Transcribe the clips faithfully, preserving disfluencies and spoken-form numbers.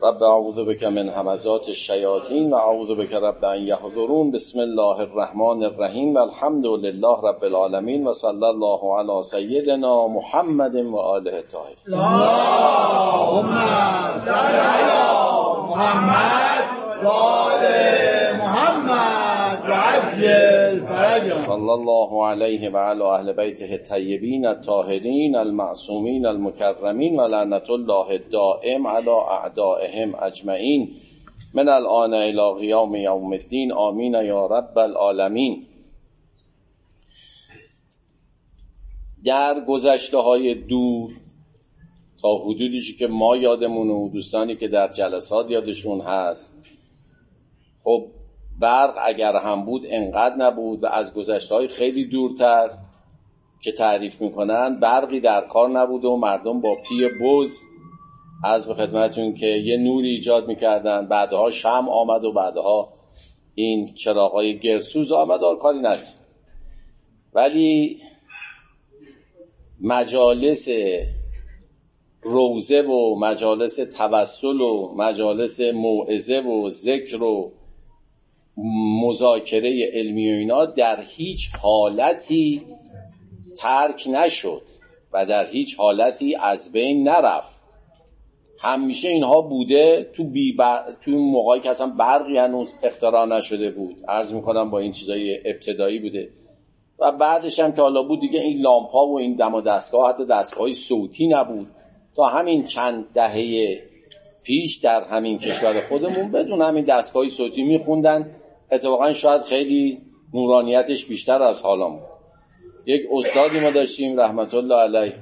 رب اعوذ بک من همزات الشیاطین و اعوذ بک رب ان یحضرون. بسم الله الرحمن الرحیم و الحمد لله رب العالمین و صلی الله علی سیدنا محمد و آله الطاهرین. اللهم صل علی محمد و آل محمد و عجل فرجهم. صلی الله علیه و علی اهل بیته الطیبین الطاهرین المعصومین المکرمین و لعنت الله الدائم علی اعدائهم اجمعین من الآن الی قیام یوم الدین. آمین یا رب العالمین. در گذشته های دور تا حدودی که ما یادمونه و دوستانی که در جلسات یادشون هست، خب برق اگر هم بود انقدر نبود و از گذشته‌های خیلی دورتر که تعریف میکنن برقی در کار نبود و مردم با پی بز از خدمتون که یه نوری ایجاد میکردن. بعدها شمع آمد و بعدها این چراغای گرسوز آمد و کاری ندید. ولی مجالس روزه و مجالس توسل و مجالس موعظه و ذکر و مذاکره علمی و اینا در هیچ حالتی ترک نشد و در هیچ حالتی از بین نرفت. همیشه اینها بوده تو بی بر... تو موقعی که اصلا برقی هنوز اختراع نشده بود، عرض میکنم با این چیزای ابتدایی بوده و بعدش هم که حالا بود دیگه این لامپا و این دم و دستگاه، حتی دستگاه صوتی نبود. تا همین چند دهه پیش در همین کشور خودمون بدون همین دستگاه صوتی میخوندن. اتفاقا شاید خیلی نورانیتش بیشتر از حالا بود. یک استادی ما داشتیم رحمت الله علیه،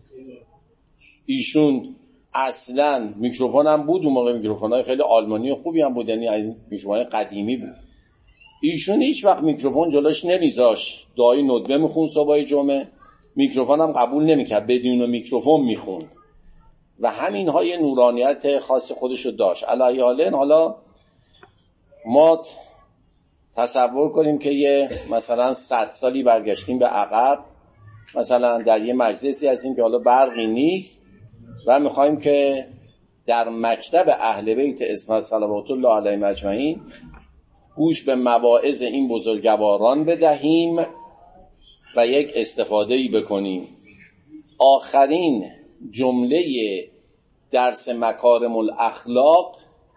ایشون اصلا میکروفون هم بود اون موقع، میکروفونای خیلی آلمانی و خوبی هم بود، یعنی از میکروفون قدیمی بود. ایشون هیچ وقت میکروفون جلوش نمیذاش، دعای ندبه میخوند صبح جمعه، میکروفون هم قبول نمیکرد، بدون میکروفون میخوند و همین های نورانیت خاص خودشو داشت. علی حالا حالا ما تصور کنیم که یه مثلا صد سالی برگشتیم به عقب، مثلا در یه مجلسی هستیم که حالا برقی نیست و میخوایم که در مکتب اهل بیت اسمت صلوات الله علیهم اجمعین گوش به مواعظ این بزرگواران بدهیم و یک استفاده‌ای بکنیم. آخرین جمله درس مکارم الاخلاق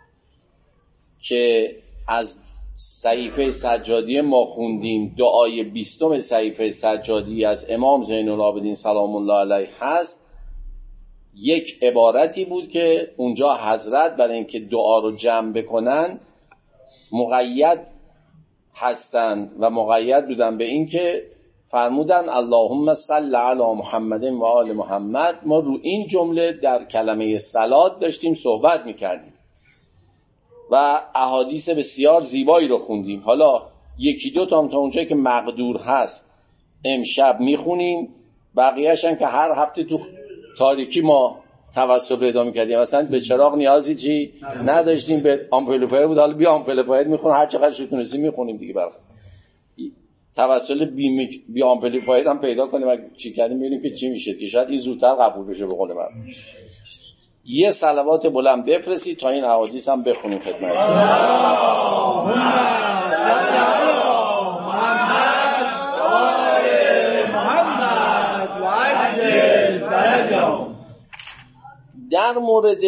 که از صحیفه سجادی ما خوندیم، دعای بیستم صحیفه سجادی از امام زین العابدین سلام الله علیه هست، یک عبارتی بود که اونجا حضرت برای اینکه دعا رو جمع بکنن مقید هستند و مقید بودن به این که فرمودن اللهم صل علی محمد و آل محمد. ما رو این جمله در کلمه صلات داشتیم صحبت میکردیم و احادیث بسیار زیبایی رو خوندیم. حالا یکی دو تا هم تا اونجایی که مقدور هست امشب میخونیم، بقیه‌اش هم که هر هفته تو تاریکی ما توسل پیدا میکردیم. مثلا به چراغ نیازی چی نداشتیم، به آمپلیفایر بود، حالا بیا آمپلیفایر میخونیم، هر چقدر شتونستی میخونیم دیگه. برای توسل بی, بی آمپلیفایر هم پیدا کنیم و چی کردیم ببینیم که چی میشه، که شاید این زودتر قبول بشه به قول من. یه صلوات بلند بفرستید تا این احادیث هم بخونیم خدمتتون. اللهم صل علی محمد و آل محمد و عجل فرجهم. در مورد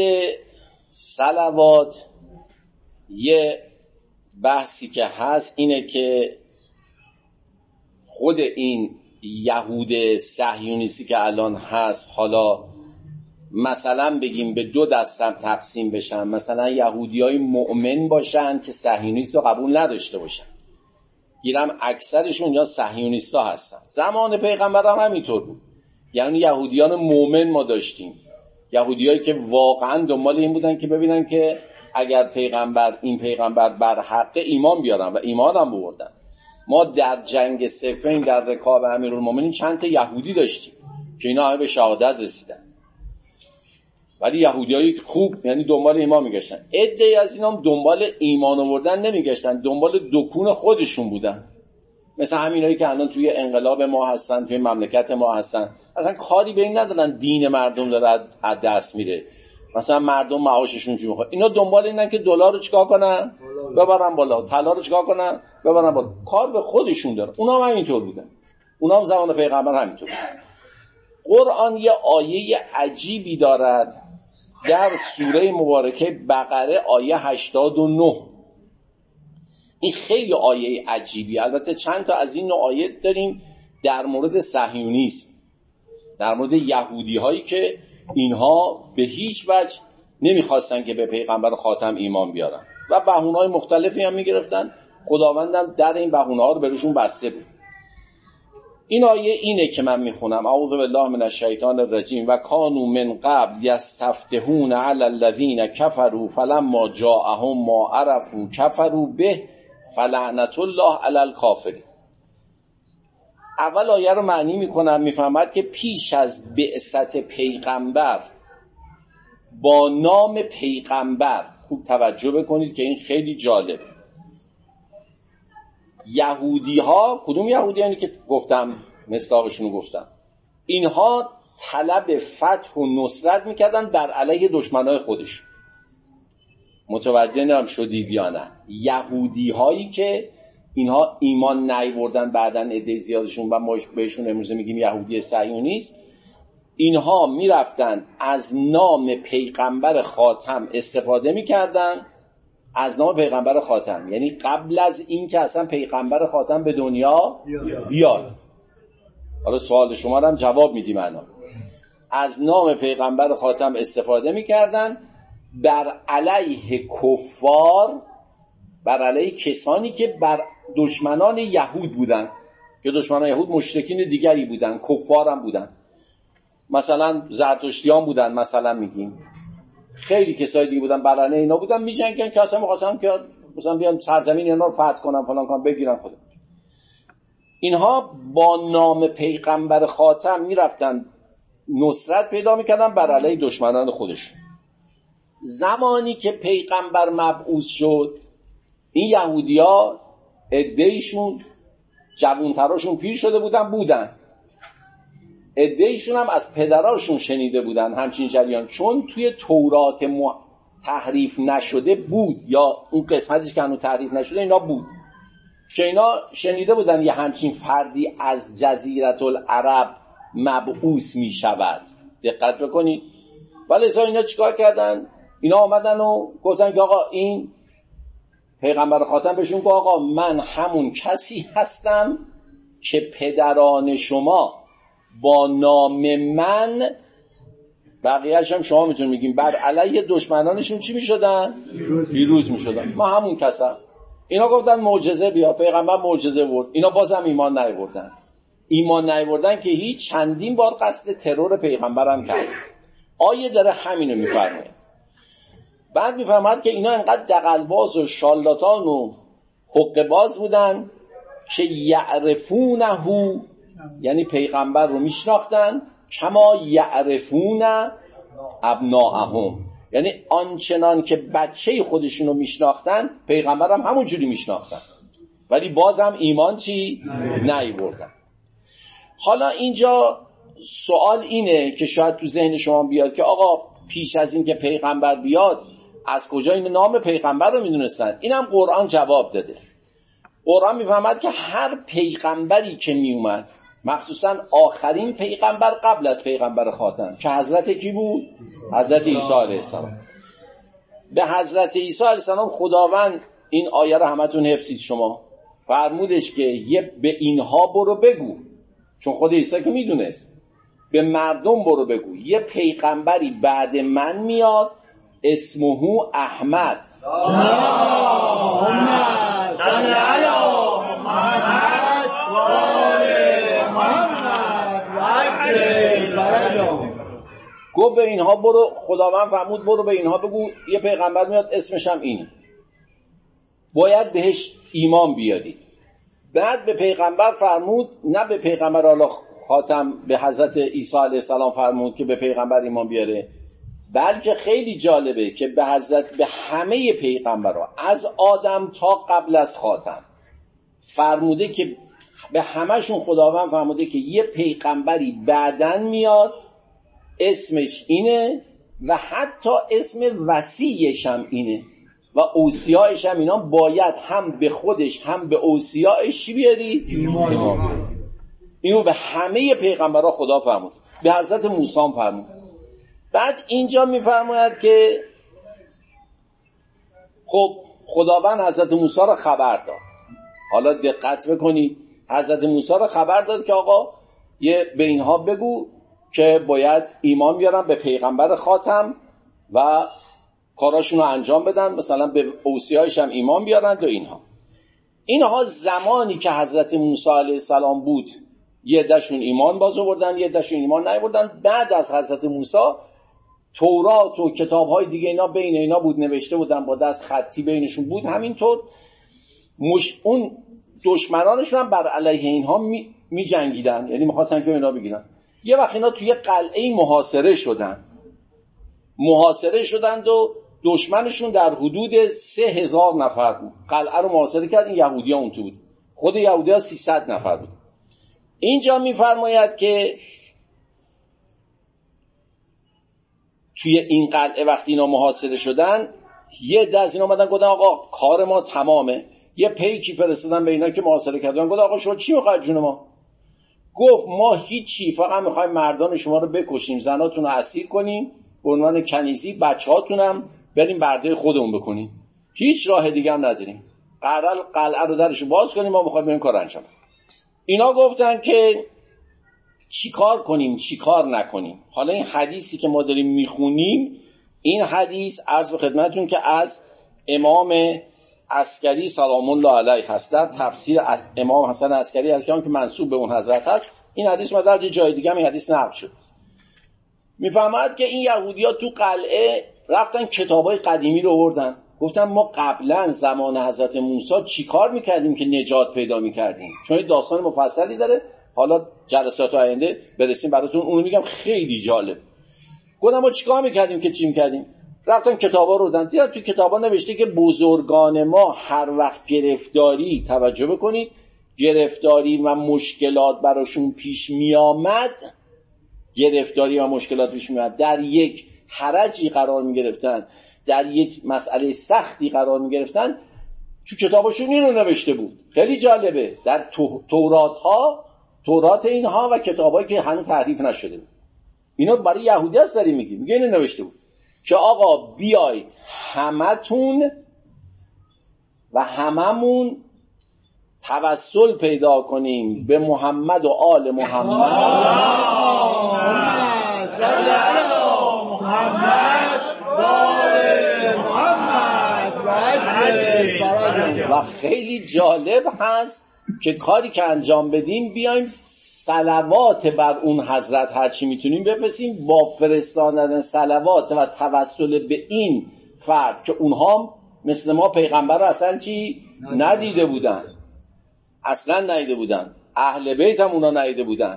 صلوات یه بحثی که هست اینه که خود این یهود صهیونیستی که الان هست، حالا مثلا بگیم به دو دستم تقسیم بشن، مثلا یهودیای مؤمن باشن که صهیونیست رو قبول نداشته باشن، گیرم اکثرشون یا صهیونیستا هستن. زمان پیغمبر هم همینطور بود، یعنی یهودیان مؤمن ما داشتیم، یهودیایی که واقعا دنبال این بودن که ببینن که اگر پیغمبر این پیغمبر بر حق ایمان بیارن و ایمان هم بردن. ما در جنگ صفین در رکاب امیرالمومنین چند تا یهودی داشتیم که اینا همه به شهادت رسیدن، ولی یهودیایی خوب یعنی دنبال ایمان میگشتن. عده‌ای از اینا هم دنبال ایمان آوردن نمیگشتن، دنبال دکون خودشون بودن. مثل همینایی که الان توی انقلاب ما هستن، توی مملکت ما هستن، اصلا کاری به این ندارن دین مردم داره از دست میره. مثلا مردم معاششون چی میخواد، اینا دنبال اینن که دلار رو چیکار کنن ببرن بالا، طلا رو چیکار کنن ببرن بالا، کار به خودشون داره. اونا هم همینطور بودن، اونا هم زمان پیغمبر همینطور بودن. قرآن یه آیه عجیبی دارد در سوره مبارکه بقره آیه هشتاد و نه. این خیلی آیه عجیبی، البته چند تا از این نوع آیه داریم در مورد صهیونیسم، در مورد یهودی هایی که اینها به هیچ وجه نمیخواستن که به پیغمبر خاتم ایمان بیارن و بهونه‌های مختلفی هم میگرفتن. خداوندم در این بهونه‌ها رو برشون بسته بود. این آیه اینه که من میخونم: اعوذ بالله من الشیطان الرجیم و کانوا من قبل یستفتحون علی الذین کفروا فلما جاءهم ما عرفوا کفروا به فلعنت الله علی الکافرین. اول آیه رو معنی میکنم، میفهمد که پیش از بعثت پیغمبر با نام پیغمبر، خوب توجه بکنید که این خیلی جالب، یهودی ها، کدوم یهودی هایی که گفتم مصداقشون رو گفتم، اینها طلب فتح و نصرت میکردن بر علیه دشمنای خودشون. متوجه نم شدید یا نه؟ یهودی هایی که اینها ایمان نیاوردن بعدن عده زیادشون و ما بهشون امروز میگیم یهودی صهیونیست، اینها میرفتن از نام پیغمبر خاتم استفاده میکردن، از نام پیغمبر خاتم، یعنی قبل از این که اصلا پیغمبر خاتم به دنیا بیاد. حالا سوال شما رو هم جواب میدیم. الان از نام پیغمبر خاتم استفاده میکردن بر علیه کفار، بر علیه کسانی که بر دشمنان یهود بودن، که دشمنان یهود مشرکین دیگری بودن، کفار هم بودن، مثلا زرتشتیان بودن، مثلا میگیم خیلی کسای دیگه بودن بر علیه اینا بودن، میجنگن که اصلا می‌خواستن که مثلا بیان سرزمین اینا رو فتح کنن فلان کنن بگیرن خودشون. اینها با نام پیغمبر خاتم میرفتن نصرت پیدا میکردن بر علیه دشمنان خودشون. زمانی که پیغمبر مبعوث شد، این یهودیا عده‌ایشون جوانتراشون پیر شده بودن بودن عده‌ایشون هم از پدراشون شنیده بودن همچین جریان، چون توی تورات م... تحریف نشده بود، یا اون قسمتش که هنوز تحریف نشده اینا بود که اینا شنیده بودن یه همچین فردی از جزیره العرب مبعوث می شود. دقت بکنید. ولی ازا اینا چیکار کردن؟ اینا آمدن و گفتن که آقا این پیغمبر خاتم بهشون گفت آقا من همون کسی هستم که پدران شما با نام من، بقیه‌اش هم شما میتونید میگیم، بر علیه دشمنانشون چی میشدن؟ پیروز میشدن. ما همون کسم. اینا گفتن معجزه بیا، پیغمبر معجزه برد، اینا بازم ایمان نیاوردن. ایمان نیاوردن که هیچ، چندین بار قصد ترور پیغمبرم کرد. آیه داره همینو میفرمه. بعد میفرماد که اینا انقدر دغل‌باز و شالاتان و حقه‌باز بودن که یعرفونه، یعنی پیغمبر رو میشناختن، کما یعرفون ابناءهم، یعنی آنچنان که بچه خودشون رو میشناختن پیغمبر هم همون جوری میشناختن، ولی بازم ایمان چی؟ نیاوردن. حالا اینجا سوال اینه که شاید تو ذهن شما بیاد که آقا پیش از این که پیغمبر بیاد از کجا این نام پیغمبر رو میدونستن؟ اینم قرآن جواب داده. قرآن میفهمد که هر پیغمبری که میومد، مخصوصا آخرین پیغمبر قبل از پیغمبر خاتم که حضرت کی بود؟ حضرت عیسی علیه السلام. به حضرت عیسی علیه السلام خداوند، این آیه رو همتون حفظید شما، فرمودش که یه به اینها برو بگو، چون خود عیسی که میدونست، به مردم برو بگو یه پیغمبری بعد من میاد اسمه احمد. اللهم صل علی محمد و آل محمد و عجل فرجهم. گفت به اینها برو، خداوند فرمود برو به اینها بگو یه پیغمبر میاد اسمش هم اینه، باید بهش ایمان بیارید. بعد به پیغمبر فرمود، نه به پیغمبر الله خاتم، به حضرت عیسی علیه السلام فرمود که به پیغمبر ایمان بیاره، بلکه خیلی جالبه که به حضرت، به همه پیغمبرها از آدم تا قبل از خاتم فرموده که به همشون خداوند فرموده که یه پیغمبری بعدن میاد اسمش اینه و حتی اسم وصیش هم اینه و اوصیایش هم اینا باید هم به خودش هم به اوصیایش چی بیاری؟ ایمان, ایمان. اینو به همه پیغمبرها خدا فرمود، به حضرت موسی هم فرمود. بعد اینجا میفرماید که خب خداوند حضرت موسی را خبر داد. حالا دقت بکنید، حضرت موسی را خبر داد که آقا یه به اینها بگو که باید ایمان بیارن به پیغمبر خاتم و کاراشون رو انجام بدن، مثلا به اوصیایش هم ایمان بیارن و اینها. اینها زمانی که حضرت موسی علیه السلام بود یه عده‌شون ایمان باز آوردن، یه عده‌شون ایمان نیاوردن. بعد از حضرت موسی تورات و کتاب‌های دیگه اینا بین اینا بود، نوشته بودن با دست خطی بینشون بود. همینطور مش... اون دشمنانشون هم بر علیه اینها می, می جنگیدن، یعنی می‌خواستن که اینا بگیرن. یه وقت اینا توی قلعه محاصره شدن محاصره شدند و دشمنشون در حدود سه هزار نفر بود. قلعه رو محاصره کرد، این یهودی‌ها اون تو بود، خود یهودی‌ها سیصد نفر بود. اینجا می‌فرماید که توی این قلعه وقتی اینا محاصره شدن، یه عده از اینا اومدن گفتن آقا کار ما تمامه. یه پیکی فرستادن به اینا که محاصره کردن، گفت آقا شما چی می‌خواید جون ما؟ گفت ما هیچی، فقط می‌خوایم مردان شما رو بکشیم، زناتون رو اسیر کنیم به عنوان کنیزی، بچه‌هاتون هم بریم برده خودمون بکنیم، هیچ راه دیگه هم نداریم. قرار قلعه رو درشو باز کنیم، ما می‌خوایم این کار انجام بدیم. اینا گفتن که چی کار کنیم چی کار نکنیم. حالا این حدیثی که ما داریم میخونیم، این حدیث عرض به خدمتتون که از امام عسکری سلام الله علیه هست، در تفسیر از امام حسن عسکری از که منسوب به اون حضرت هست. این حدیث ما در جای دیگه هم این حدیث نقل شد. میفهمد که این یهودی‌ها تو قلعه رفتن کتابای قدیمی رو آوردن، گفتن ما قبلا زمان حضرت موسی چی کار میکردیم که نجات پیدا میکردیم، چون این داستان مفصلی داره. حالا جلسات آینده برسیم براتون اونو میگم، خیلی جالب. گفتم ما چیکار میکردیم که چی میکردیم؟ رفتن کتابا رو دادن، دیدن تو کتابا نوشته که بزرگان ما هر وقت گرفتاری، توجه بکنید، گرفتاری و مشکلات براشون پیش میامد، گرفتاری و مشکلات پیش میامد، در یک حرجی قرار میگرفتن، در یک مسئله سختی قرار میگرفتن، تو کتابشون اینو نوشته بود. خیلی جالبه، در تورات ها، تورات اینها و کتابایی که هنوز تحریف نشده بود. اینا برای یهودی هست داریم میگیم، میگه اینو نوشته بود که آقا بیایید همتون و هممون توسل پیدا کنیم به محمد و آل محمد. اللهم صل علی محمد و آل محمد و عجل فرجهم. و خیلی جالب هست که کاری که انجام بدیم، بیایم صلوات بر اون حضرت هرچی میتونیم بفرستیم، با فرستادن صلوات و توسل به این فرد که اونها مثل ما پیغمبر رو اصلا چی ندیده بودن، اصلا ندیده بودن، اهل بیت هم اونا ندیده بودن،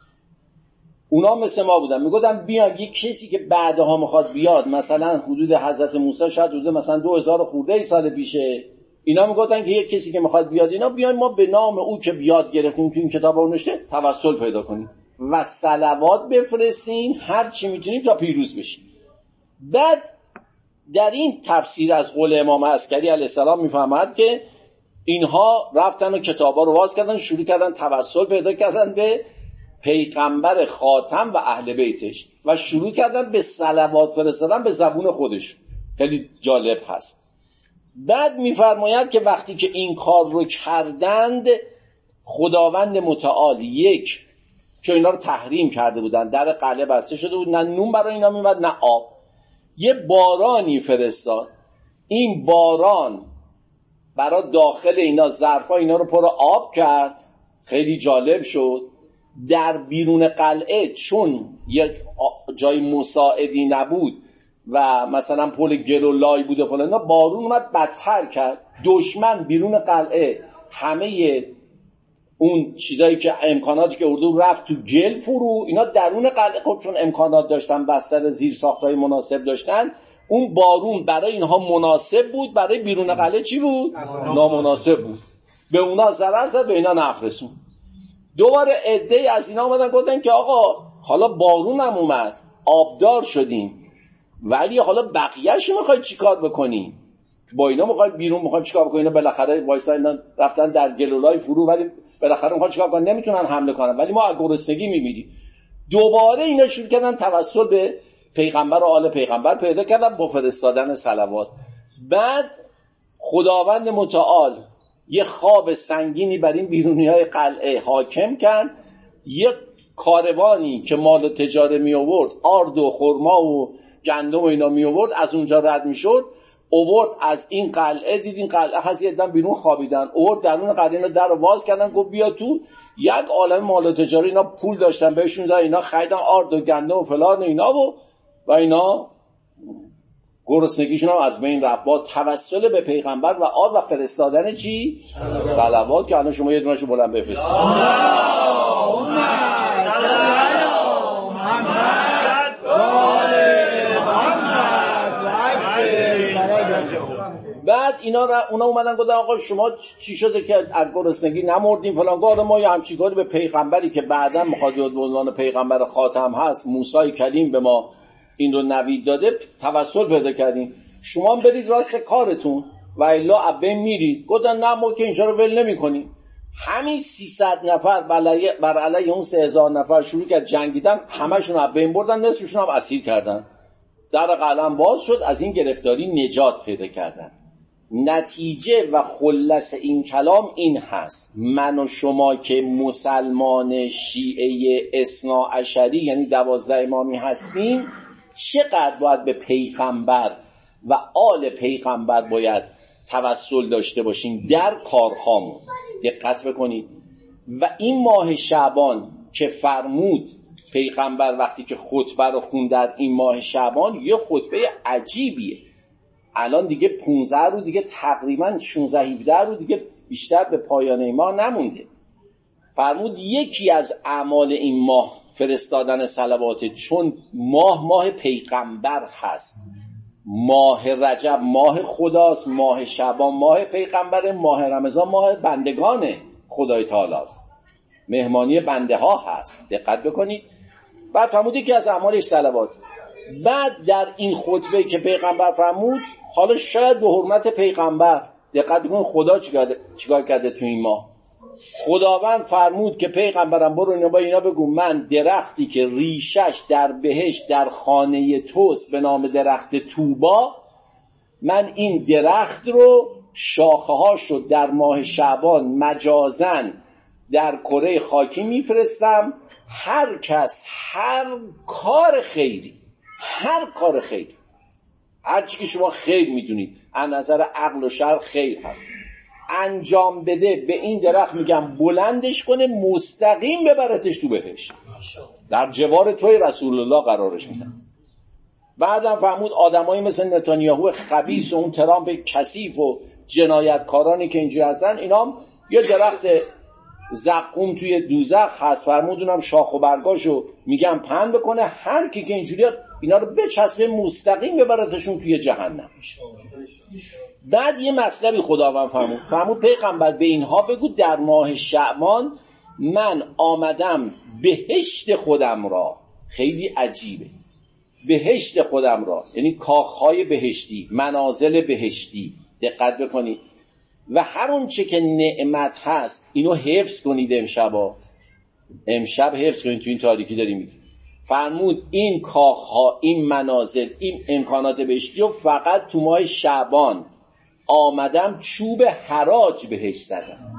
اونا مثل ما بودن. میگفتن بیایم یک کسی که بعدها میخواد بیاد، مثلا حدود حضرت موسی شاید حدود مثلا دو هزار خورده ای سال پیشه، اینا میگفتن که یک کسی که میخواد بیاد، اینا بیایم ما به نام او که بیاد گرفتیم تو این کتاب رو نوشته توسل پیدا کنیم و صلوات بفرستیم هر چی میتونیم تا پیروز بشیم. بعد در این تفسیر از قول امام عسکری علیه السلام میفهمد که اینها رفتن و کتابا رو باز کردن، شروع کردن توسل پیدا کردن به پیغمبر خاتم و اهل بیتش و شروع کردن به صلوات فرستادن به زبون خودش. خیلی جالب هست. بعد میفرماید که وقتی که این کار رو کردند، خداوند متعال یک، چون اینا رو تحریم کرده بودن، در قلعه بسته شده بود، نه نون برای اینا میومد نه آب، یه بارانی فرستاد. این باران برای داخل اینا ظرفا اینا رو پر آب کرد. خیلی جالب شد. در بیرون قلعه چون یک جای مساعدی نبود و مثلا پل گلولای بود و فلان، بارون اومد بدتر کرد. دشمن بیرون قلعه همه اون چیزایی که امکاناتی که اردو رفت تو گل فرو. اینا درون قلعه خب چون امکانات داشتن، بستر زیر ساختای مناسب داشتن، اون بارون برای اینها مناسب بود، برای بیرون قلعه چی بود؟ نامناسب بود. به اونا ضرر زد، به اینا نفع رسون. دوباره عده‌ای از اینا اومدن گفتن که آقا حالا بارون هم اومد، آبدار شدیم، ولی حالا بقیه‌شو میخوای چیکار بکنی؟ با اینا میخوای بیرون میخوای چیکار بکنی؟ اینا بالاخره وایسا اینا رفتن در گلولای فرو، ولی بالاخره میخوان چیکار کنن؟ نمیتونن حمله کنن، ولی ما از گرسنگی میمیریم. دوباره اینا شروع کردن توسل به پیغمبر و آل پیغمبر پیدا کردن با فرستادن صلوات. بعد خداوند متعال یه خواب سنگینی بر این بیرونی‌های قلعه حاکم کرد. یه کاروانی که مال تجاره می آورد، آرد و خرما و گندم و اینا می آورد، از اونجا رد می شد، آورد از این قلعه. دید این قلعه هست، یه دم بیرون خوابیدن، آورد درون قلعه اینا در رو باز کردن، گفت بیا تو. یک عالم مال تجاره اینا پول داشتن بهشون داد، اینا خریدن آرد و گندم و فلان و اینا و و اینا گرسنگیشون هم از بین رفت با توسل به پیغمبر و آل و فرستادن چی؟ صلوات. که الان شما یه دونه‌شو بلند بفرستید. اللهم صل علی محمد و آل محمد و عجل فرجهم. بعد اینا را اونا اومدن گفتن آقا شما چی شده که از گرسنگی نمردیم فلان؟ گفت ما یه همچین کاری به پیغمبری که بعداً میخواد به عنوان پیغمبر خاتم هست، موسی کلیم، به ما این رو نوید داده، توسل پیدا کردیم. شما برید راست کارتون و الا ابه میرید. گفتن نه ما که اینجا رو ول نمی‌کنیم. همین سیصد نفر بر علیه اون سه هزار نفر شروع کرد جنگیدن، همشون ابه بردن، نصفشون هم اسیر کردن. در قلم باز شد، از این گرفتاری نجات پیدا کردن. نتیجه و خلاص این کلام این هست: من و شما که مسلمان شیعه اثنا عشری یعنی دوازده امامی هستیم، چقدر باید به پیغمبر و آل پیغمبر باید توسل داشته باشیم در کارهامون. دقت بکنید. و این ماه شعبان که فرمود پیغمبر وقتی که خطبه رو خوند در این ماه شعبان، یه خطبه عجیبیه. الان دیگه پانزده رو دیگه تقریبا شانزده هفده رو دیگه بیشتر به پایان ماه نمونده. فرمود یکی از اعمال این ماه فرستادن صلواته، چون ماه ماه پیغمبر هست. ماه رجب ماه خداست، ماه شعبان ماه پیغمبر، ماه رمضان ماه بندگان خدای تعالی است، مهمانی بنده ها هست. دقت بکنید. بعد فرمود یکی از اعمالش صلوات. بعد در این خطبه که پیغمبر فرمود، حالا شاید به حرمت پیغمبر دقت بکنید خدا چیکار کرده تو این ماه. خداوند فرمود که پیغمبرم برو اینا با اینا بگو من درختی که ریشش در بهشت در خانه توست به نام درخت توبا، من این درخت رو شاخه هاشو در ماه شعبان مجازن در کره خاکی میفرستم. هر کس هر کار خیری، هر کار خیری، هر چی که شما خیر میدونید از نظر عقل و شرع خیر هست، انجام بده، به این درخت میگم بلندش کنه مستقیم ببرتش تو بهشت، در جوار توی رسول الله قرارش میدن. بعدم فرمود آدمایی مثل نتانیاهو خبیث و اون ترامپ کثیف و جنایتکارانی که اینجا هستن، اینا هم یه درخت زقوم توی دوزخ هست، فرمود اونم شاخ و برگاشو میگم پهن بکنه، هر کی که اینجوری اینا رو بچسبه مستقیم ببرتشون توی جهنم. بعد یه مطلبی خداوند فرمود فرمود پیغمبر به اینها بگو در ماه شعبان من آمدم بهشت خودم را. خیلی عجیبه. بهشت خودم را یعنی کاخهای بهشتی، منازل بهشتی. دقت بکنید. و هر اون چه که نعمت هست اینو حفظ کنید. امشبا امشب حفظ کنید، تو این تاریکی داریم. فرمود این کاخها، این منازل، این امکانات بهشتی و فقط تو ماه شعبان آمدم چوب حراج بهش زدم،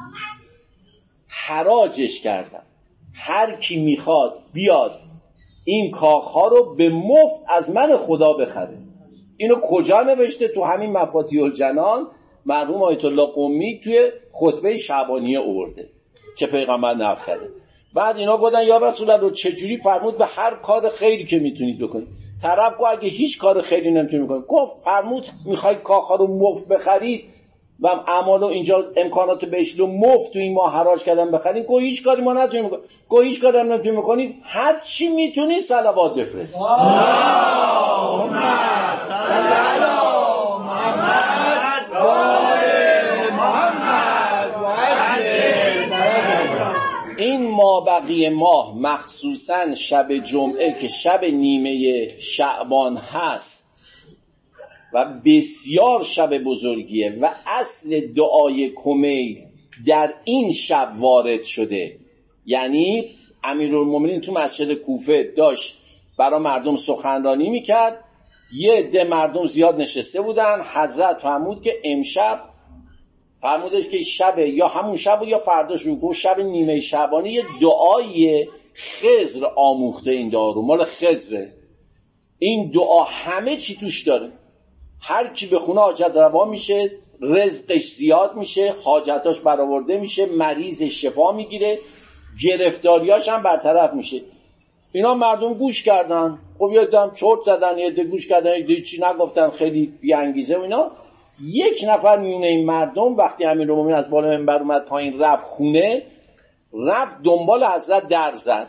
حراجش کردم. هر کی میخواد بیاد این کاخها رو به مفت از من خدا بخره. اینو کجا نوشته؟ تو همین مفاتیح الجنان مرحوم آیت الله قمی توی خطبه شعبانیه آورده که پیغمبر نقل کرده. بعد اینا گفتن یا رسول الله چجوری؟ فرمود به هر کار خیری که میتونید بکنید. طرف گفت اگه هیچ کار خیری نمیتونید بکنید، گفت فرمود میخواید کاخا رو مفت بخرید و اعمال و اینجا امکانات بهش رو مفت تو این ماه حراج کردن بخرید، گفت هیچ کاری ما نتونیم بکنید. گفت هیچ کاری هم نمیتونید بکنید، هر چی میتونید صلوات بفرست. اللهم صل علی محمد و آل محمد و عجل فرجهم. این مابقی ماه مخصوصا شب جمعه که شب نیمه شعبان هست و بسیار شب بزرگیه و اصل دعای کمیل در این شب وارد شده. یعنی امیرالمومنین تو مسجد کوفه داشت برای مردم سخنرانی میکرد، یه عده مردم زیاد نشسته بودن، حضرت فرمود که امشب فرمودش که شب یا همون شب یا فرداش رو شب نیمه شعبانی یه دعای خضر آموخته. این دعا رو مال خضره، این دعا همه چی توش داره، هر کی بخونه حاجت روا میشه، رزقش زیاد میشه، حاجتاش برآورده میشه، مریض شفا میگیره، گرفتاریاش هم برطرف میشه. اینا مردم گوش کردن، خب یه دم چرت زدن، یه ده گوش کردن، یه ده چی نگفتن، خیلی بی انگیزه و اینا. یک نفر میونه این مردم وقتی امیرالمومنین از بالا منبر اومد پایین رفت خونه، رفت دنبال حضرت در زد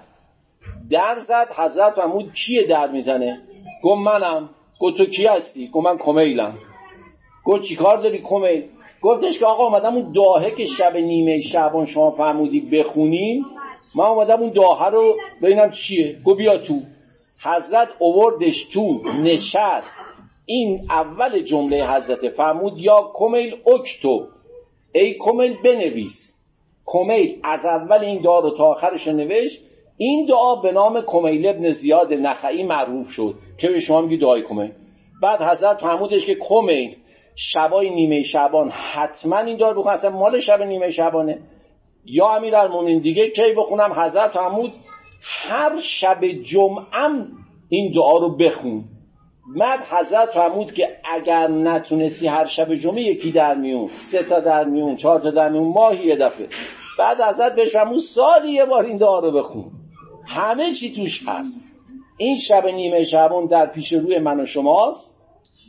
در زد حضرت فرمود کیه در میزنه؟ گفت منم. گفت تو کی هستی؟ گفت من کمیلم. گفت چی کار داری کمیل؟ گفتش که آقا اومدم اون دعاهه که شب نیمه شعبان شما فرمودی بخونیم، من اومدم اون دعاهه رو ببینم چیه. گفت بیا تو. حضرت آوردش تو، نشست. این اول جمله حضرت فرمود یا کمیل اکتب، ای کمیل بنویس. کمیل از اول این دعا رو تا آخرش نوشت. این دعا به نام کمیل ابن زیاد نخعی معروف شد که به شما میگی دعای کمیل. بعد حضرت فرمودش که کمیل شبای نیمه شعبان حتما این دعا رو بخون، اصلا مال شب نیمه شعبانه. یا امیرالمومنین دیگه کی بخونم؟ حضرت فرمود هر شب جمعه این دعا رو بخون. بعد حضرت فرمود که اگر نتونستی هر شب جمعه یکی در میون، سه تا در میون، چهار تا در میون، ماهی یه دفعه. بعد حضرت بهش فرمود سالی یه بار این دعا رو بخون، همه چی توش هست. این شب نیمه شعبان در پیش روی من و شماست،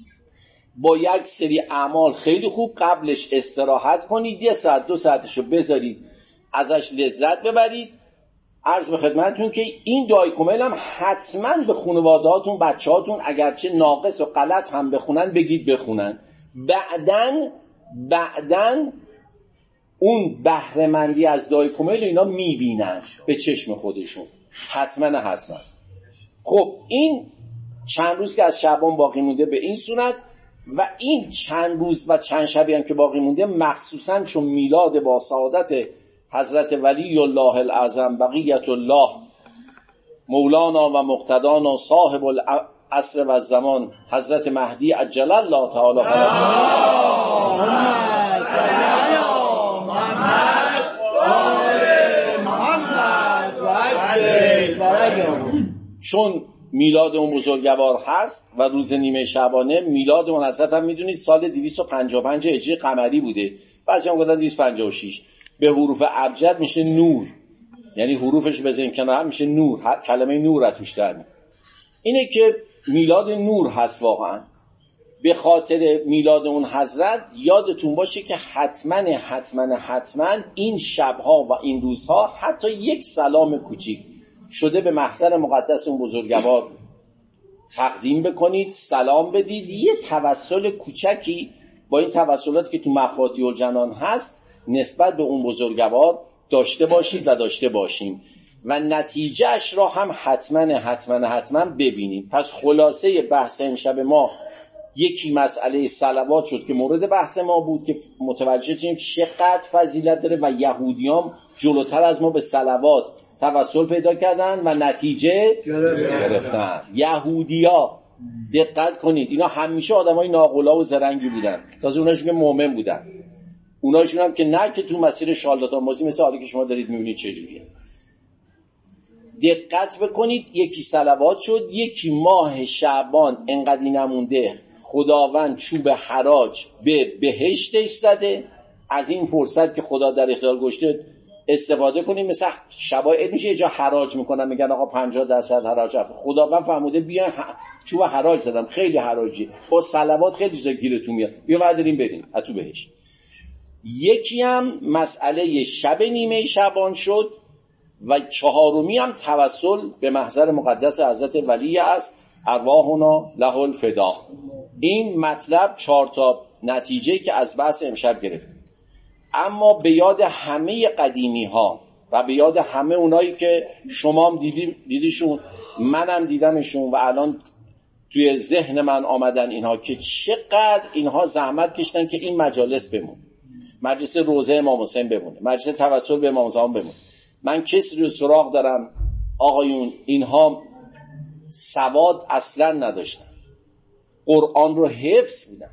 با یک سری اعمال خیلی خوب قبلش استراحت کنید، یه ساعت دو ساعتشو بذارید ازش لذت ببرید. عرض به خدمتتون که این دعای کمیل هم حتما به خانواده‌هاتون، بچه‌هاتون اگرچه ناقص و غلط هم بخونن بگید بخونن. بعدن بعدن اون بهره‌مندی از دعای کمیل اینا میبینن به چشم خودشون، حتما حتما. خب این چند روز که از شعبان باقی مونده به این صورت، و این چند روز و چند شبی هم که باقی مونده مخصوصا چون میلاد با سعادت حضرت ولی الله الاعظم بقیت الله مولانا و مقتدانا صاحب العصر و الزمان حضرت مهدی عجل الله تعالی چون میلاد اون بزرگوار هست و روز نیمه شعبانه، میلاد اون حضرت هم میدونید سال دویست و پنجاه و پنج هجری قمری بوده، بعضی هم گفتن دویست و پنجاه و شش. به حروف ابجد میشه نور، یعنی حروفش بزنیم کنار میشه نور، کلمه نور رو توش در میاد. اینه که میلاد نور هست واقعا. به خاطر میلاد اون حضرت یادتون باشه که حتما حتما حتما این شبها و این روزها حتی یک سلام کوچیک شده به محضر مقدس اون بزرگوار تقدیم بکنید، سلام بدید، یه توسل کوچکی با این توسلاتی که تو مفاتیح الجنان هست نسبت به اون بزرگوار داشته باشید و داشته باشیم و نتیجهش را هم حتما حتما حتما ببینیم. پس خلاصه بحث امشب ما یکی مسئله صلوات شد که مورد بحث ما بود که متوجه شدیم چقدر فضیلت داره و یهودیان جلوتر از ما به صلوات توسل پیدا کردن و نتیجه گرفتن. یهودیا دقت کنید، اینا همیشه آدمای ناقلا و زرنگی بودن، تازه اوناشون که مؤمن بودن، اوناشون هم که نه که تو مسیر شالاتان بازی مثل حالی که شما دارید میبینید چه جوریه. دقت بکنید، یکی صلوات شد، یکی ماه شعبان انقدی نمونده خداوند چوب حراج به بهشتش زده. از این فرصت که خدا در اختیار گذاشته استفاده کنیم. مثلا شبای میشه یه جا حراج میکنن، میگن آقا پنجاه درصد حراج هست، خداوند فرموده بیان چوب حراج زدم، خیلی حراجی، با صلوات خیلی چیزا گیرتون میاد، بیا بعدین بریم اتو بهش. یکی هم مسئله شب نیمه شعبان شد و چهارمی هم توسل به محضر مقدس حضرت ولی است، ارواحنا له الفدا. این مطلب چهار تا نتیجه که از بحث امشب گرفت. اما به یاد همه قدیمی ها و به یاد همه اونایی که شما هم دیدی دیدیشون، منم دیدمشون و الان توی ذهن من آمدن اینها که چقدر اینها زحمت کشیدن که این مجالس بمونه، مجلس روضه امام حسین بمونه، مجلس توسل به امام زمان بمونه. من کسی رو سراغ دارم آقایون اینها سواد اصلا نداشتن، قرآن رو حفظ بودن،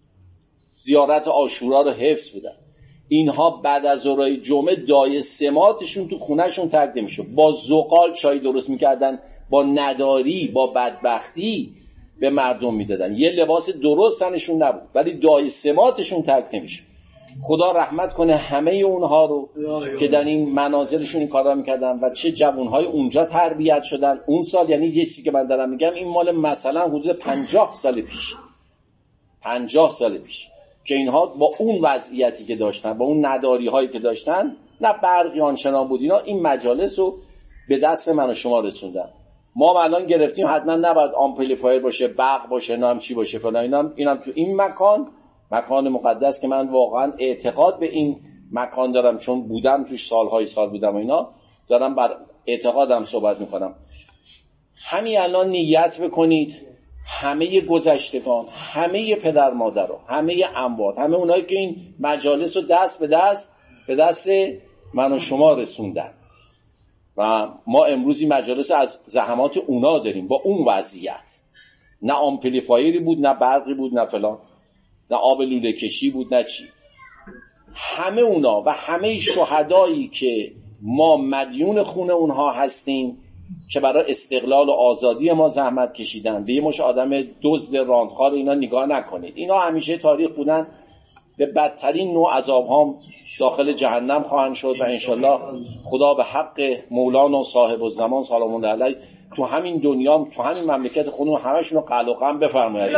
زیارت عاشورا رو حفظ بودن. اینها بعد از ظهرهای جمعه دایه سماتشون تو خونهشون ترک نمیشه، با زغال چای درست میکردن، با نداری با بدبختی به مردم میدادن، یه لباس درست تنشون نبود ولی دایه سماتشون ترک نمیشه. خدا رحمت کنه همه اونها رو که در این منازلشون این کارا میکردن و چه جوانهای اونجا تربیت شدن اون سال. یعنی یه چیزی که من دارم میگم این مال مثلا حدود پنجاه سال پیش، پنجاه سال پیش که اینها با اون وضعیتی که داشتن، با اون نداری هایی که داشتن، نه برقی آنچنان بود، اینا این مجالس رو به دست من و شما رسوندن. ما الان گرفتیم حتما نباید آمپلیفایر باشه، برق باشه، نام چی باشه فلان، اینا اینم تو این مکان، مکان مقدس که من واقعا اعتقاد به این مکان دارم چون بودم توش، سالهای سال بودم و اینا، دارم بر اعتقادم صحبت میکنم. همین الان نیت بکنید همه گذشتگان، همه پدر مادرها، همه اموات، همه اونایی که این مجالس رو دست به دست به دست من و شما رسوندن و ما امروزی مجالس از زحمات اونا داریم با اون وضعیت. نه آمپلیفایری بود، نه برقی بود، نه فلان، نه آب لوله کشی بود، نه چی. همه اونا و همه شهدایی که ما مدیون خون اونها هستیم که برای استقلال و آزادی ما زحمت کشیدن، به یه مش آدم دزد راندخوار اینا نگاه نکنید. اینا همیشه تاریخ بودن، به بدترین نوع عذاب ها داخل جهنم خواهند شد و انشالله خدا به حق مولانا و صاحب الزمان سلام الله علیه تو همین دنیا، تو همین مملکت خودمون همشون رو قل و قم بفرمایید.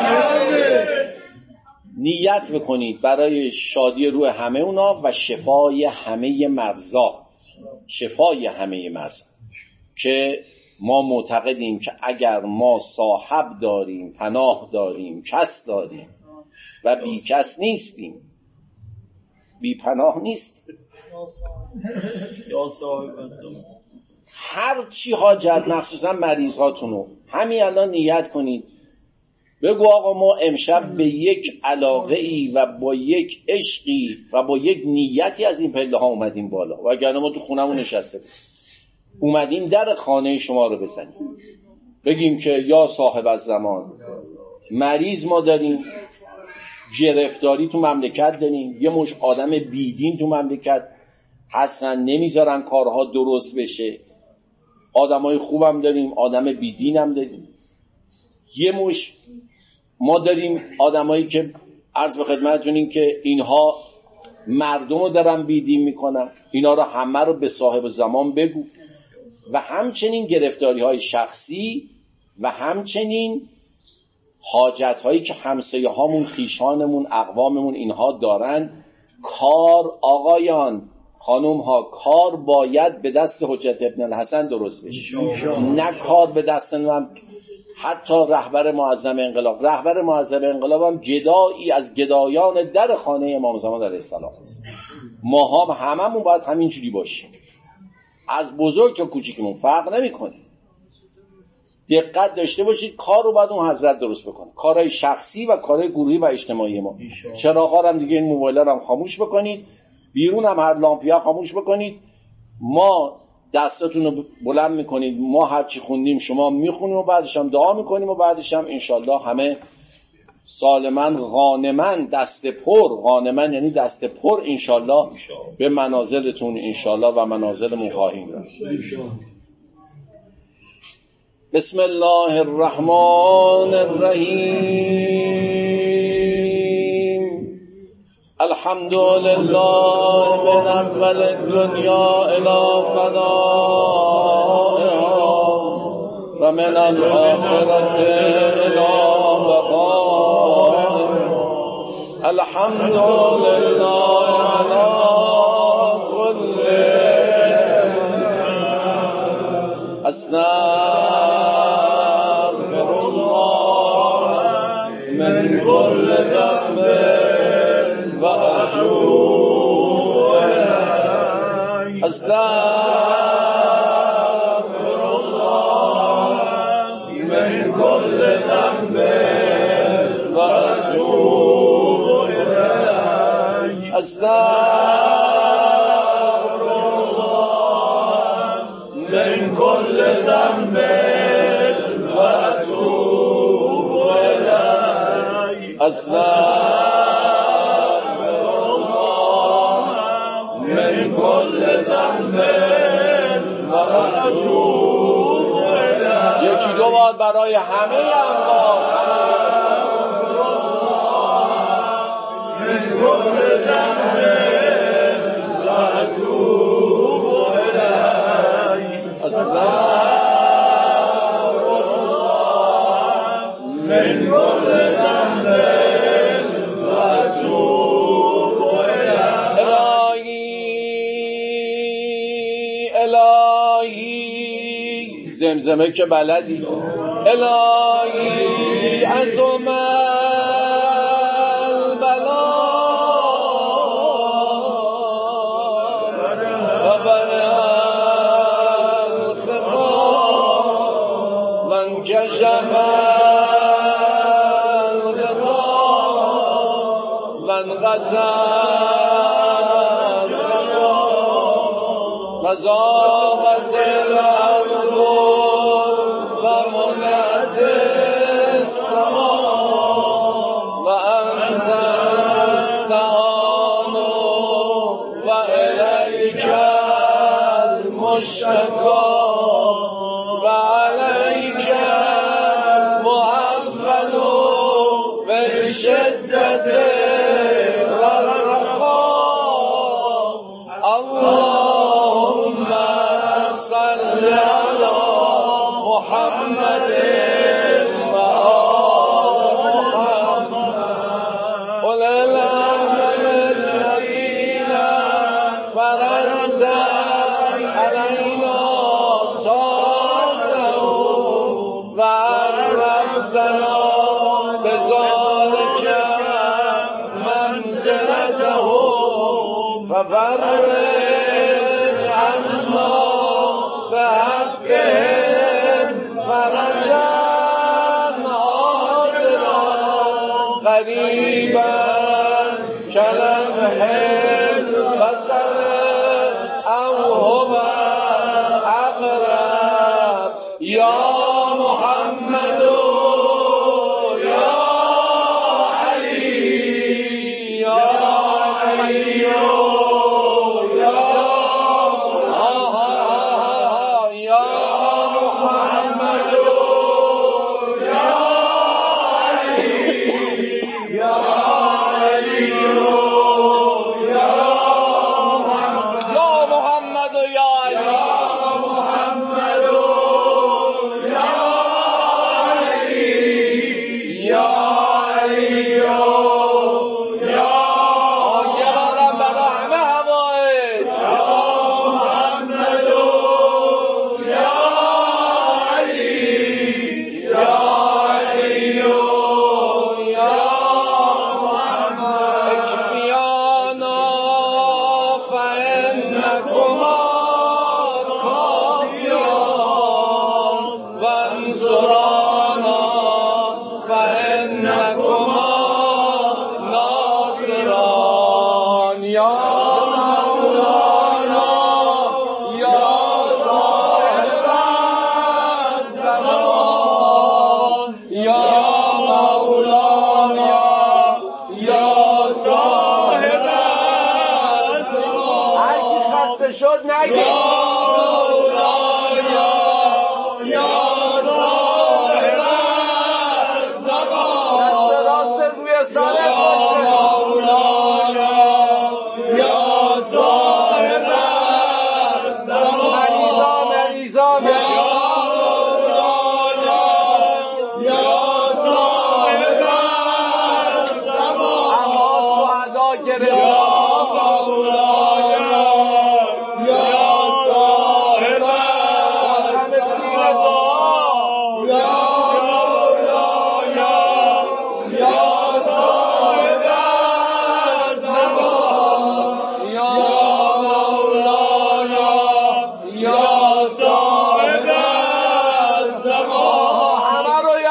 نیت بکنید برای شادی روح همه اونا و شفای همه مرضا، شفای همه مرضا، که ما معتقدیم که اگر ما صاحب داریم، پناه داریم، کس داریم و بی کس نیستیم، بی پناه نیست، هر چی حاجت، مخصوصا مریض هاتونو همین الان نیت کنید، بگو آقا ما امشب به یک علاقه ای و با یک عشقی و با یک نیتی از این پله ها اومدیم بالا و اگر ما تو خونمون نشسته اومدیم در خانه شما رو بزنیم، بگیم که یا صاحب الزمان، مریض ما داریم، گرفتاری تو مملکت داریم، یه مش آدم بیدین تو مملکت هستن نمیذارن کارها درست بشه، آدمای خوبم داریم، آدم بیدینم داریم، یه مش ما داریم آدمایی که عرض به خدمتتون این که اینها مردم رو دارن بیدین میکنن، اینا رو همه رو به صاحب زمان بگو. و همچنین گرفتاری های شخصی و همچنین حاجت هایی که همسایه هامون، خیشانمون، اقواممون اینها دارن. کار آقایان، خانوم ها، کار باید به دست حجت ابن الحسن درست بشه، نه کار به دست من. حتی رهبر معظم انقلاب، رهبر معظم انقلاب هم گدایی از گدایان در خانه امام زمان علیه السلام است. ما هم هممون باید همینجوری باشیم، از بزرگ تا کوچیکمون فرق نمی‌کنه. دقت داشته باشید، کار رو باید اون حضرت درست بکنه، کارهای شخصی و کارهای گروهی و اجتماعی ما. چراغا هم دیگه این موبایل‌ها هم خاموش بکنید، بیرون هم هر لامپیا خاموش بکنید. ما دستاتون رو بلند میکنید، ما هر چی خوندیم شما میخونیم و بعدش هم دعا میکنیم و بعدش هم انشالله همه سالمن غانمن، دست پر، غانمن یعنی دست پر، انشالله به منازلتون انشالله و منازلمون خواهیم رفت. بسم الله الرحمن الرحیم. الحمد لله من اول الدنیا الى فنائها و من الاخرة الى بقائها. الحمد لله على كل استغفر الله من كل ذنب و اتوب الیه. استغفر الله من كل ذنب استغفر الله من كل ذنب و اتوب الیه. استغفر الله من كل ذنب و اتوب الیه. یکی دو بار برای همه اموات. الهی زمزمه که بلدی، الهی عظم البلا و برع الخفا و انکشف الغطا و انقطع و ضاقت الارض و منعت السماء و انت المستعان و الیک المشتکا و علیک المعول فی الشدة و الرخاء. اللهم صل على محمد و آل محمد وللأمر الذين فرضت علينا طاعته و عرفتنا بذلك منزلته ففرج عنا بحقهم فرجا عاجلا قریبا کلمح البصر او هو اقرب. یا محمد یا علی یا علی شد نگه یا مولانا یا صاحب الزمان. دست راست روی سر باشه. یا مولانا یا صاحب الزمان. مریضا مریضا یا مولانا یا صاحب الزمان. اما شهدا گرفت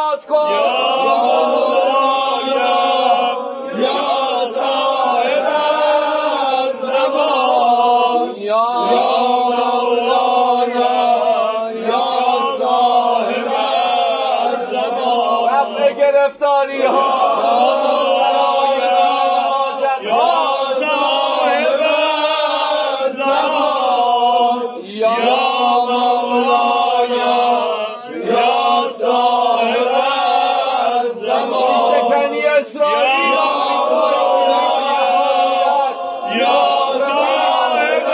یا کاری ها برای حاجت ها صاحب زمان یا مولایا یا صاحب زمان سکنی اسرائیل یا صاحب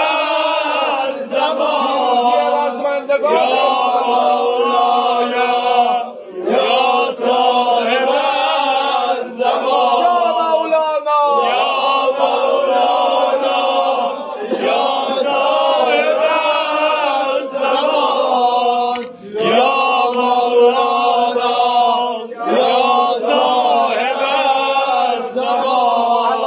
زمان یا مولایا یا صاحب زمان یا مولانا یا مولانا یا صاحب زمان یا مولانا یا صاحب زمان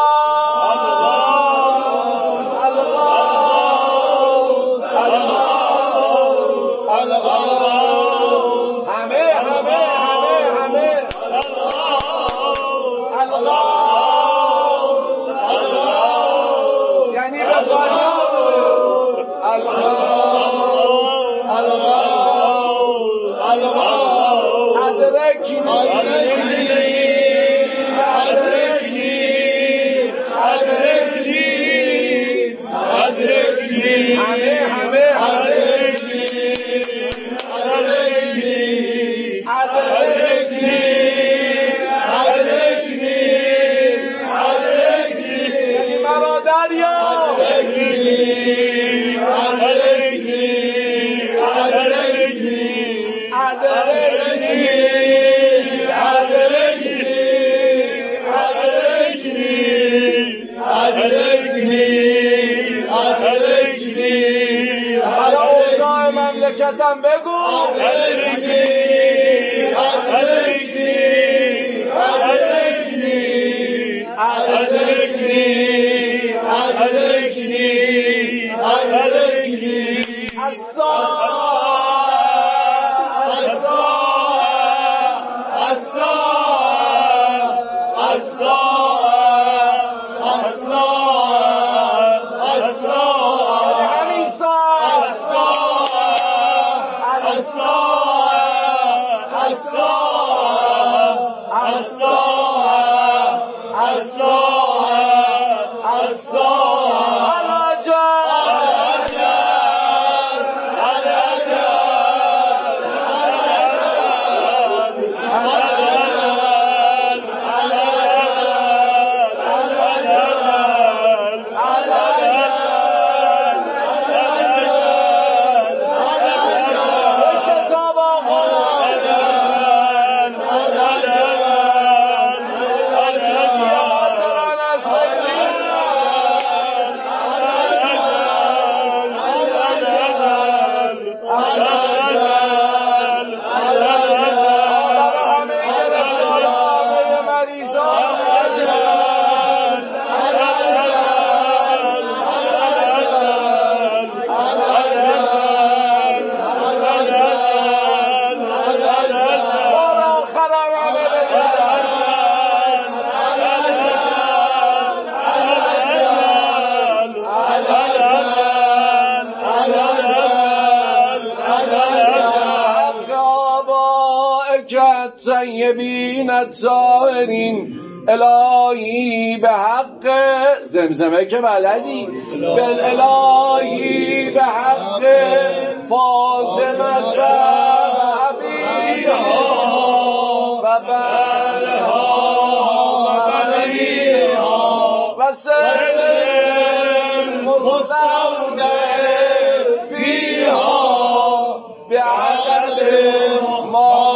همه همه همه همه یعنی به بالا ادرکی ادرکی ادرکی همه همه همه مملکتم بگو ادرکنی ادرکنی ادرکنی ادرکنی ادرکنی ادرکنی الساعة الساعة الساعة الساعة الساعة الساعة همین ساعت طیبین الطاهرین الهی به حق زمزمه که بلدی بل الهی به حق فاطمه ابیها و بنها و بنیها و سر مستودع فیها به عدد ما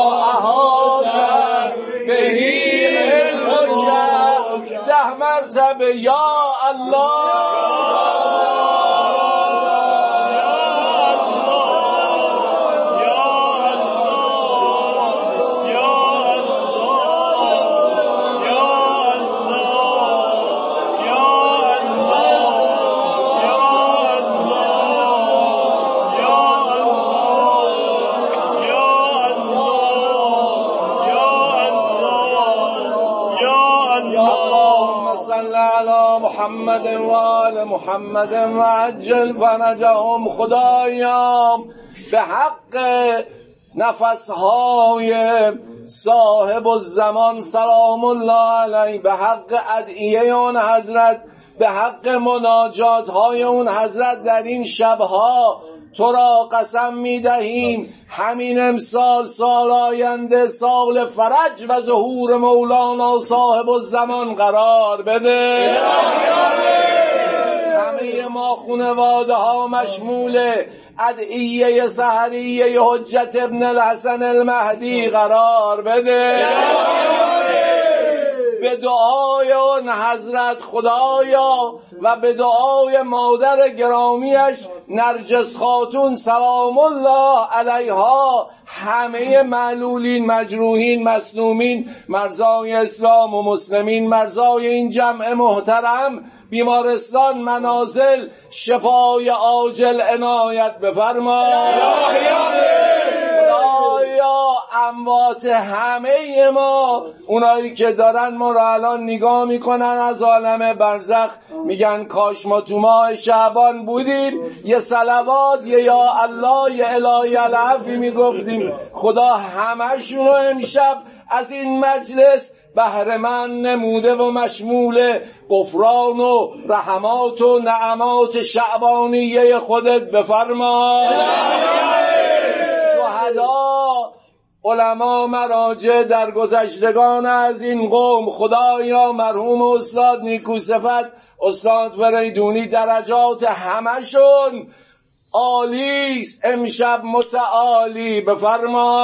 ده مرتبه یا الله محمد و آل محمد و عجل فرجهم. خدایا به حق نفسهای صاحب الزمان سلام الله علیه به حق ادعیه اون حضرت، به حق مناجات های اون حضرت در این شبها تو را قسم می دهیم همین امسال، سال آینده، سال فرج و ظهور مولانا صاحب الزمان قرار بده. همه ما خانواده ها مشمول ادعیه سحریه حجت ابن الحسن المهدی قرار بده. به دعای اون حضرت خدایا و به دعای مادر گرامیش نرجس خاتون سلام الله علیها همه معلولین، مجروحین، مظلومین، مرزای اسلام و مسلمین، مرزای این جمع محترم، بیمارستان، منازل، شفای عاجل عنایت بفرما. اموات همه ما، اونایی که دارن ما را الان نگاه میکنن از عالم برزخ، میگن کاش ما تو ماه شعبان بودیم، یه صلوات، یه یا الله، یه الهی العفی میگفتیم. خدا همشونو امشب از این مجلس بهره‌مند نموده و مشمول غفران و رحمات و نعمات شعبانیه خودت بفرما. شهدا، علما، مراجع، در گذشتگان از این قوم، خدایا مرحوم استاد نیکو صفت، استاد فریدونی، درجات همشون عالیست، امشب متعالی بفرما.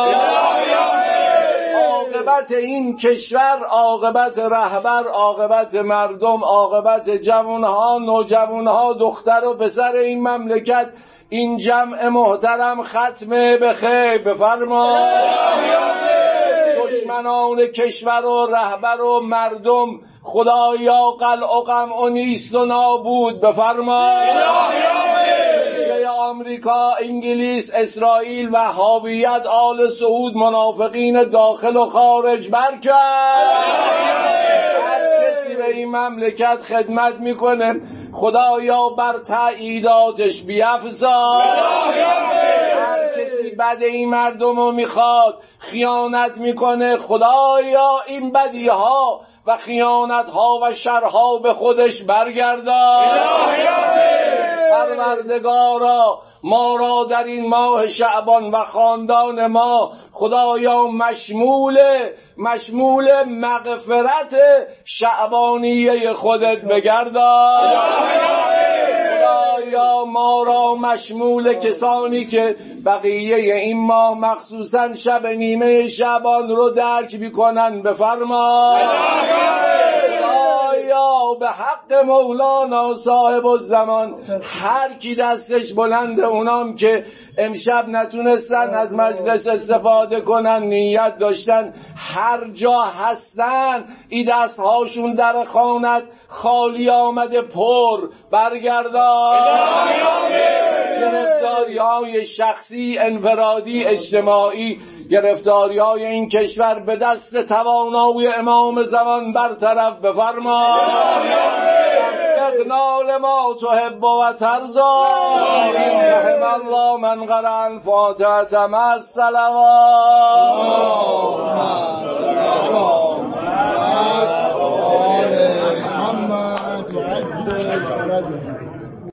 عاقبت این کشور، عاقبت رهبر، عاقبت مردم، عاقبت جوانها، نوجوانها، دختر و پسر این مملکت، این جمع محترم ختمه به خیر بفرما. دشمنان کشور و رهبر و مردم خدایا قلع و قمع و نیست و نابود بفرما. آمریکا، انگلیس، اسرائیل، وهابیت، آل سعود، منافقین داخل و خارج برکن. هر کسی به این مملکت خدمت میکنه خدایا بر تأییداتش بیفزا. هر کسی بد این مردم رو میخواد خیانت میکنه خدایا این بدی ها و خیانت ها و شرها به خودش برگردان. پروردگارا ما را در این ماه شعبان و خاندان ما خدایا مشمول مشمول مغفرت شعبانیه خودت بگردان. خدایا ما را مشمول کسانی که بقیه این ماه مخصوصا شب نیمه شعبان رو درک میکنن بفرما. یا به حق مولانا صاحب الزمان هر کی دستش بلنده، اونام که امشب نتونستن از مجلس استفاده کنن، نیت داشتن هر جا هستن ای دست هاشون در خانت خالی آمده پر برگردان. گرفتاری های شخصی، انفرادی، اجتماعی، گرفتاری های این کشور به دست توانای امام زمان برطرف بفرما. اقنال ما تحب و ترضا. رحم الله من قرأ الفاتحة مع الصلوات.